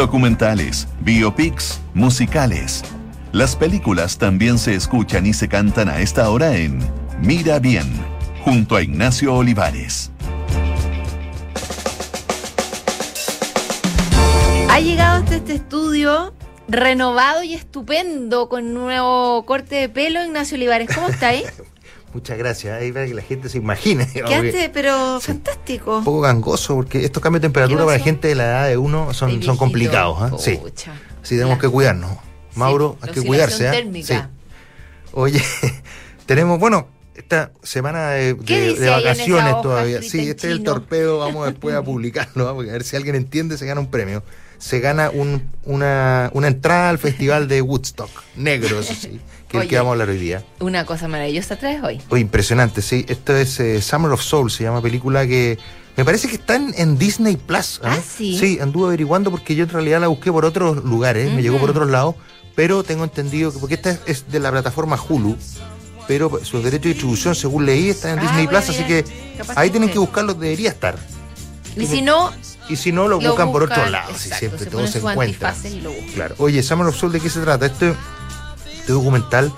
documentales, biopics, musicales. Las películas también se escuchan y se cantan a esta hora en Mira Bien, junto a Ignacio Olivares. Ha llegado hasta este estudio renovado y estupendo con un nuevo corte de pelo, Ignacio Olivares. ¿Cómo está ahí? Muchas gracias, ahí para que la gente se imagine. Quedaste, pero sí, fantástico. Un poco gangoso, porque estos cambios de temperatura para la gente de la edad de uno son complicados. Sí, sí, tenemos que cuidarnos. Mauro, hay que cuidarse. Sí. Oye, tenemos, esta semana de vacaciones todavía. Sí, este es el torpeo, vamos después a publicarlo, porque a ver si alguien entiende, se gana un premio. Se gana una entrada al festival de Woodstock, negro, eso sí, que es el que vamos a hablar hoy día. Una cosa maravillosa traes hoy. Impresionante, sí. Esto es Summer of Soul, se llama, película que me parece que está en Disney Plus. ¿Ah, sí? Sí, anduve averiguando porque yo en realidad la busqué por otros lugares, me llegó por otros lados, pero tengo entendido que, porque esta es de la plataforma Hulu, pero sus derechos de distribución, según leí, están en Disney Plus, así que ahí tienen que buscarlo, debería estar. Y si no, lo buscan por otro lado. Exacto, sí, siempre se todo se encuentra. Y lo buscan. Claro. Oye, Summer of Soul, ¿de qué se trata? Este documental,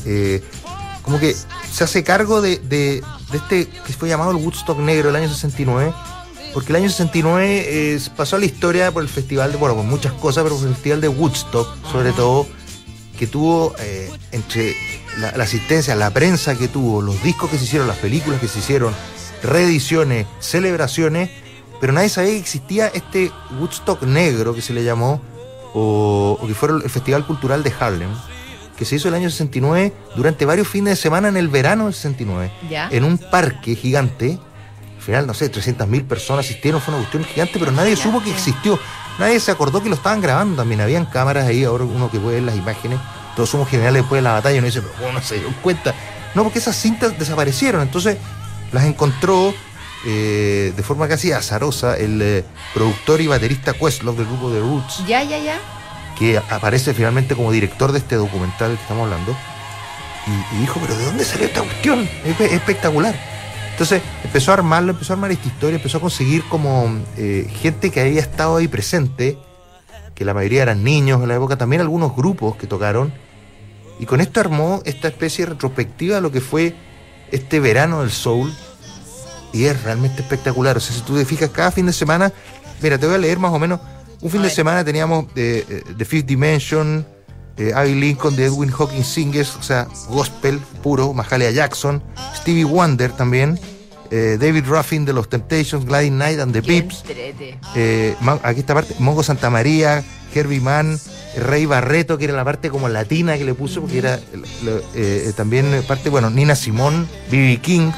como que se hace cargo de este que fue llamado el Woodstock Negro del año 69, porque el año 69 pasó a la historia por el festival por muchas cosas, pero por el festival de Woodstock, sobre todo, que tuvo entre la asistencia, la prensa que tuvo, los discos que se hicieron, las películas que se hicieron, reediciones, celebraciones, pero nadie sabía que existía este Woodstock Negro, que se le llamó, o que fue el Festival Cultural de Harlem, que se hizo el año 69 durante varios fines de semana en el verano del 69, en un parque gigante. Al final, no sé, 300.000 personas asistieron, fue una cuestión gigante, pero nadie supo que existió. Nadie se acordó que lo estaban grabando también, habían cámaras ahí, ahora uno que puede ver las imágenes, todos somos generales después de la batalla, y uno dice, pero ¿cómo no se dio cuenta? No, porque esas cintas desaparecieron, entonces las encontró de forma casi azarosa el productor y baterista Questlove del grupo The Roots, que aparece finalmente como director de este documental del que estamos hablando, y dijo, pero ¿de dónde salió esta cuestión? Es espectacular. Entonces empezó a armar esta historia, empezó a conseguir como gente que había estado ahí presente, que la mayoría eran niños en la época, también algunos grupos que tocaron, y con esto armó esta especie de retrospectiva de lo que fue este verano del soul, y es realmente espectacular. O sea, si tú te fijas, cada fin de semana, mira, te voy a leer más o menos, un fin de semana teníamos The Fifth Dimension, Abbey Lincoln, de Edwin Hawkins Singers, o sea, gospel puro, Mahalia Jackson, Stevie Wonder también, David Ruffin de los Temptations, Gladys Knight and the Pips, aquí esta parte, Mongo Santamaría, Herbie Mann, Rey Barreto, que era la parte como latina que le puso, porque era también parte, Nina Simone, B.B. King,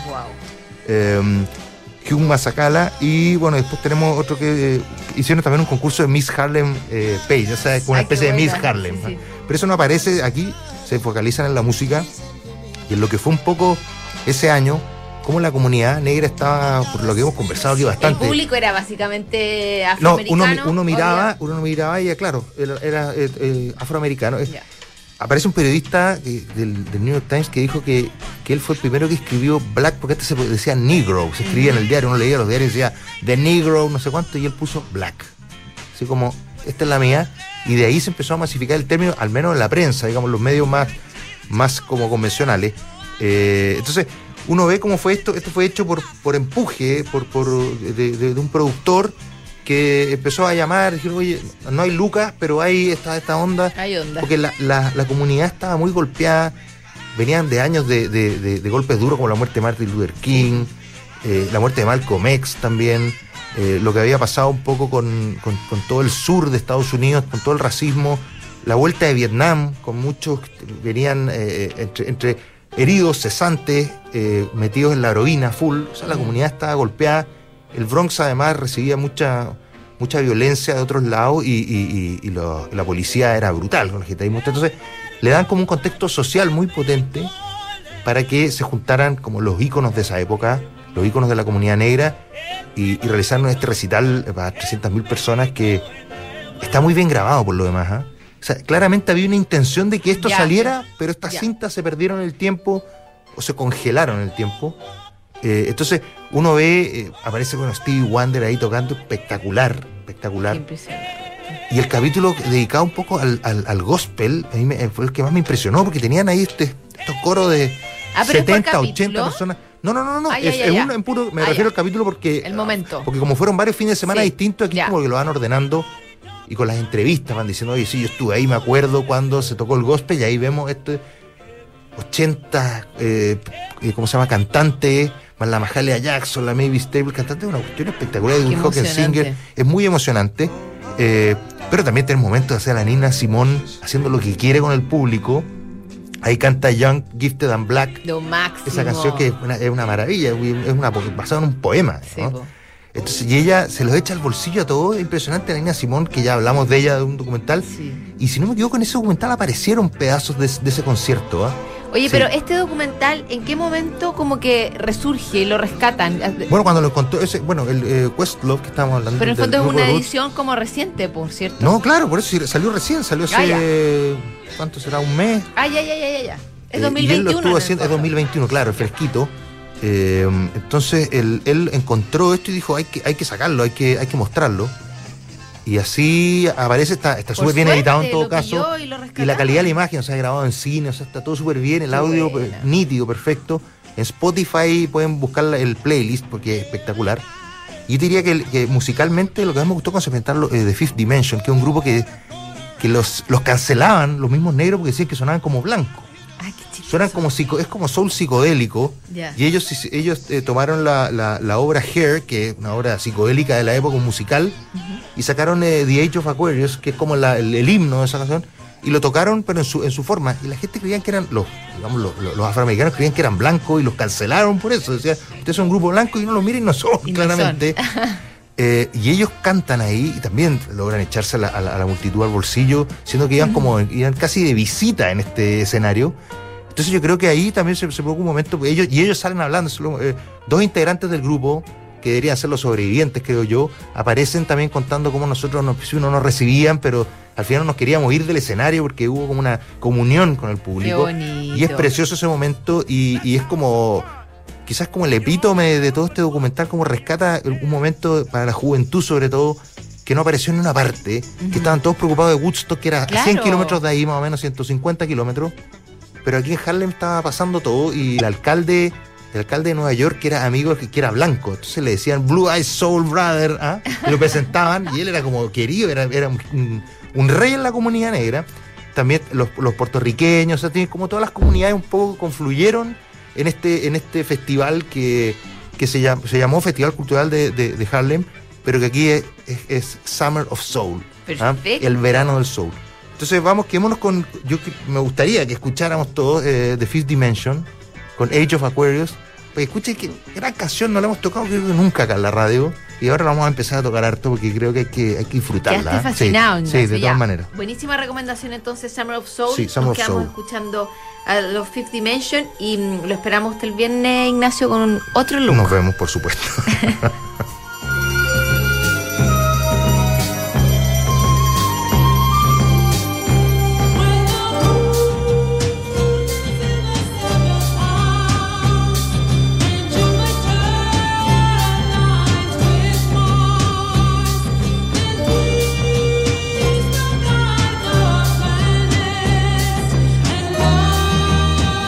Hugh Masekela, y después tenemos otro que hicieron también un concurso de Miss Harlem Page, o sea, es una especie de Miss Harlem, sí. Pero eso no aparece aquí, se focalizan en la música y en lo que fue un poco ese año, como la comunidad negra estaba, por lo que hemos conversado aquí bastante. El público era básicamente afroamericano. No, uno miraba y claro, era afroamericano. Aparece un periodista del New York Times que dijo que él fue el primero que escribió Black, porque antes se decía Negro, se escribía en el diario, uno leía los diarios y decía The Negro, no sé cuánto, y él puso Black. Así como, esta es la mía, y de ahí se empezó a masificar el término, al menos en la prensa, digamos, los medios más como convencionales. Entonces, uno ve cómo fue esto fue hecho por empuje, de un productor que empezó a llamar, dijeron, oye, no hay lucas, pero hay esta onda. Hay onda. Porque la comunidad estaba muy golpeada, venían de años de golpes duros, como la muerte de Martin Luther King, la muerte de Malcolm X también, lo que había pasado un poco con todo el sur de Estados Unidos, con todo el racismo, la vuelta de Vietnam, con muchos que venían entre heridos, cesantes, metidos en la heroína full, o sea, la comunidad estaba golpeada. El Bronx además recibía mucha violencia de otros lados y la policía era brutal con el gitanismo. Entonces le dan como un contexto social muy potente para que se juntaran como los íconos de esa época, los íconos de la comunidad negra, y realizaron este recital para 300.000 personas que está muy bien grabado por lo demás. O sea, claramente había una intención de que esto saliera, pero estas cintas se perdieron en el tiempo o se congelaron en el tiempo. Entonces uno ve, aparece Stevie Wonder ahí tocando, espectacular. Impresionante. Y el capítulo dedicado un poco al gospel, a mí fue el que más me impresionó, porque tenían ahí estos coros de pero 70, 80 personas. No. Es uno en puro. Me refiero al capítulo porque. El momento. Porque como fueron varios fines de semana distintos, aquí ya. como que lo van ordenando y con las entrevistas van diciendo, oye, sí, yo estuve ahí, me acuerdo cuando se tocó el gospel, y ahí vemos 80, ¿cómo se llama? Cantantes, más la Mahalia Jackson, la Mavis Staples, cantante de una cuestión espectacular, de un Hawkins Singer. Es muy emocionante. Pero también tiene el momento de hacer a la Nina Simone haciendo lo que quiere con el público. Ahí canta Young, Gifted and Black. Lo máximo. Esa canción que es una maravilla, es basada en un poema, sí, ¿no? Entonces, y ella se los echa al bolsillo a todos. Es impresionante, la Nina Simone, que ya hablamos de ella, de un documental. Sí. Y si no me equivoco, en ese documental aparecieron pedazos de ese concierto, ¿eh? Oye, sí. Pero este documental, ¿en qué momento como que resurge y lo rescatan? Bueno, cuando lo contó el Questlove, que estábamos hablando. Pero en el fondo es una Roots. edición como reciente, por cierto. No, claro, por eso salió recién, salió hace... ¿Cuánto será? ¿Un mes? Ya. Es 2021. Y él lo estuvo haciendo, es 2021, claro, fresquito. Entonces él encontró esto y dijo, hay que sacarlo, hay que mostrarlo. Y así aparece, está súper bien editado en todo caso. Y la calidad de la imagen, o sea, grabado en cine, o sea, está todo súper bien, el audio nítido, perfecto. En Spotify pueden buscar el playlist porque es espectacular. Y yo diría que musicalmente lo que más me gustó con presentarlo The Fifth Dimension, que es un grupo que los cancelaban los mismos negros porque decían que sonaban como blancos. Ay, qué chistoso. Suenan como es como soul psicodélico. Yeah. Y ellos tomaron la obra Hair, que es una obra psicodélica de la época, un musical, y sacaron The Age of Aquarius, que es como el himno de esa canción, y lo tocaron pero en su forma. Y la gente creían que eran los afroamericanos creían que eran blancos y los cancelaron por eso. Decían, ustedes son un grupo blanco y no lo miren, no son, y claramente. No son. Y ellos cantan ahí y también logran echarse a la multitud al bolsillo, siendo que iban casi de visita en este escenario. Entonces yo creo que ahí también se provoca un momento, ellos salen hablando, dos integrantes del grupo, que deberían ser los sobrevivientes, creo yo, aparecen también contando cómo nosotros no nos recibían, pero al final no nos queríamos ir del escenario porque hubo como una comunión con el público. Qué bonito. Y es precioso ese momento y es como... Quizás como el epítome de todo este documental, como rescata un momento para la juventud, sobre todo, que no apareció en una parte, que estaban todos preocupados de Woodstock, que era a 100 kilómetros de ahí, más o menos 150 kilómetros, pero aquí en Harlem estaba pasando todo, y el alcalde de Nueva York, que era amigo, que era blanco, entonces le decían Blue Eyed Soul Brother, y lo presentaban, y él era como querido, era un rey en la comunidad negra. También los puertorriqueños, o sea, como todas las comunidades un poco confluyeron en este festival que se llamó Festival Cultural de Harlem, pero que aquí es Summer of Soul. Perfecto. El verano del soul. Entonces quedémonos con... me gustaría que escucháramos todos The Fifth Dimension con Age of Aquarius. Pues escuchen que gran canción, no la hemos tocado creo que nunca acá en la radio, y ahora la vamos a empezar a tocar harto porque creo que hay que disfrutarla. Quedaste fascinado, sí, de todas maneras. Buenísima recomendación entonces, Summer of Soul. Sí, Summer Nos of quedamos Soul. escuchando a los Fifth Dimension y lo esperamos hasta el viernes, Ignacio, con otro look. Nos vemos, por supuesto.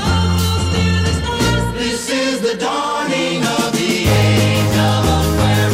This is the dawning of the age of Aquarius.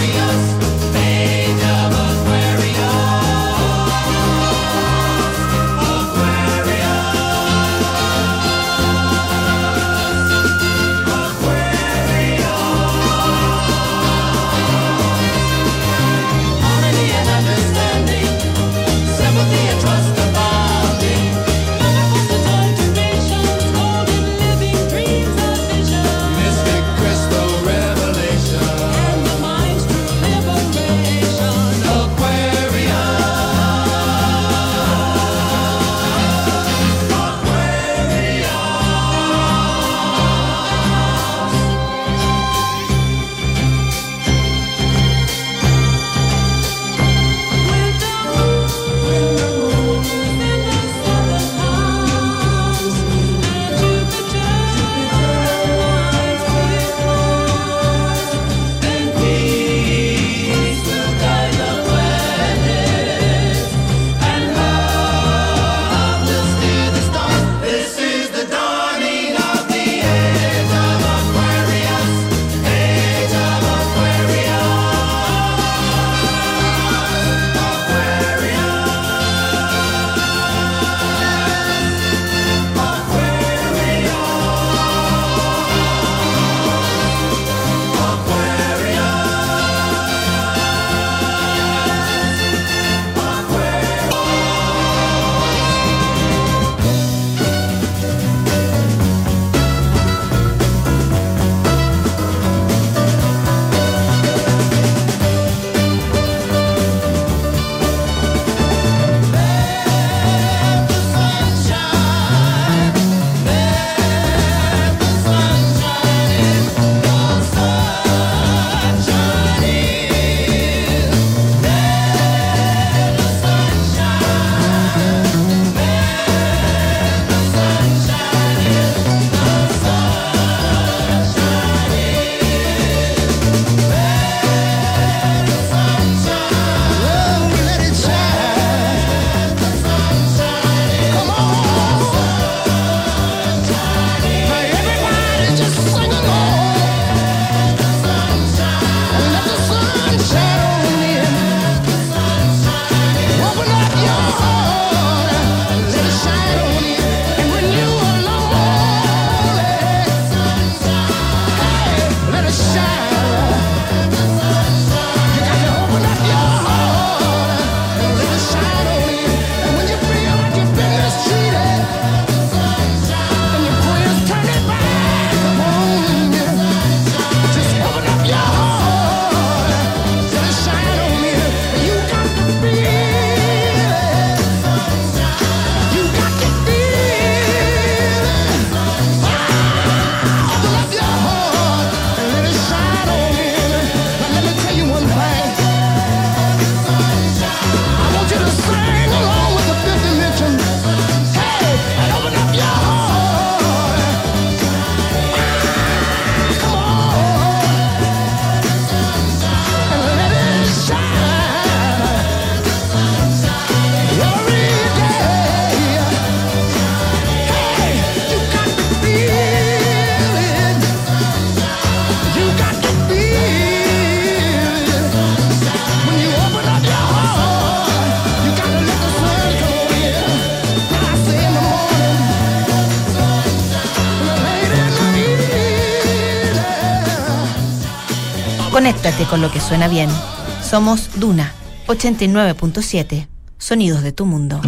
Conéctate con lo que suena bien. Somos Duna 89.7. Sonidos de tu mundo.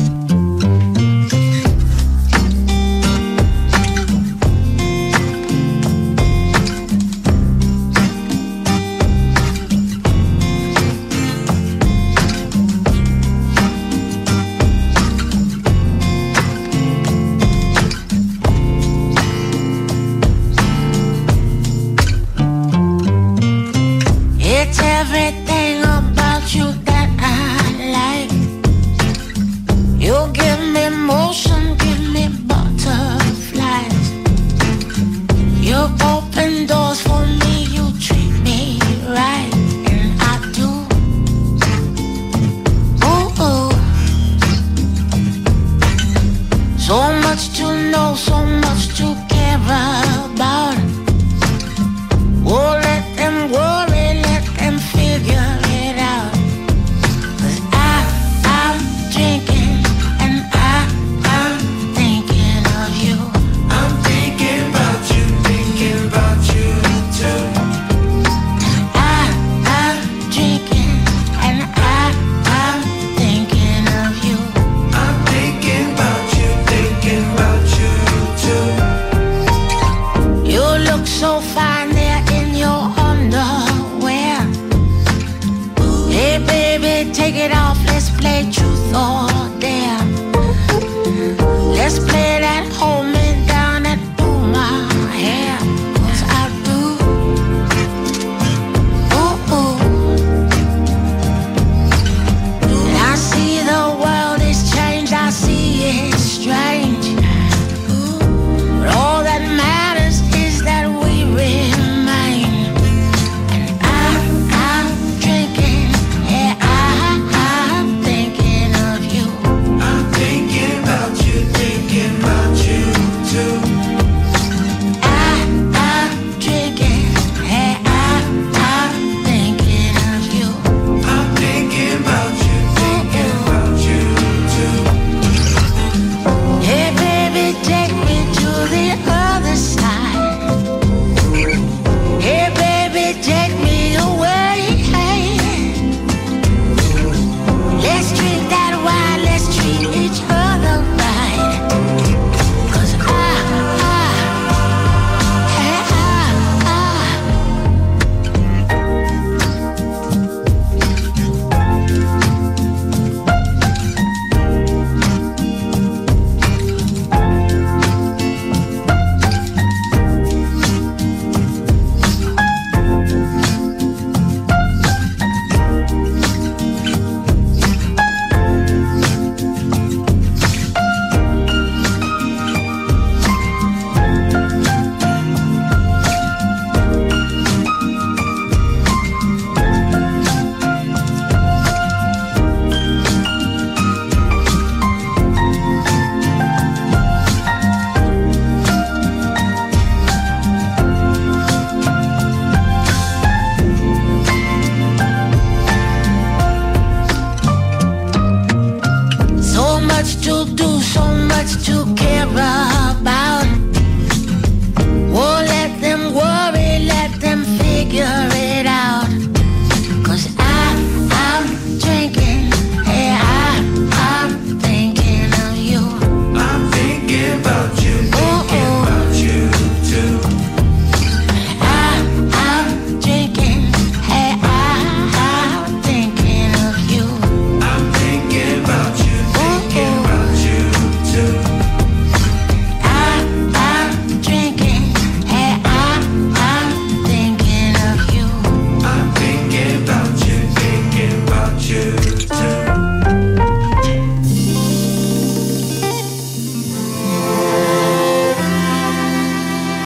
Everything about you that I like. You give me motion, give me butterflies. You open doors for me, you treat me right, and I do. Ooh, ooh. So much to know, so much to care about. Oh, let them worry, let them figure it out. 'Cause I'm drinking and I'm thinking of you. I'm thinking about you too. I'm drinking and I'm thinking of you. I'm thinking about you too. You look so fine there in your underwear. Hey baby, take it off, let's play truth or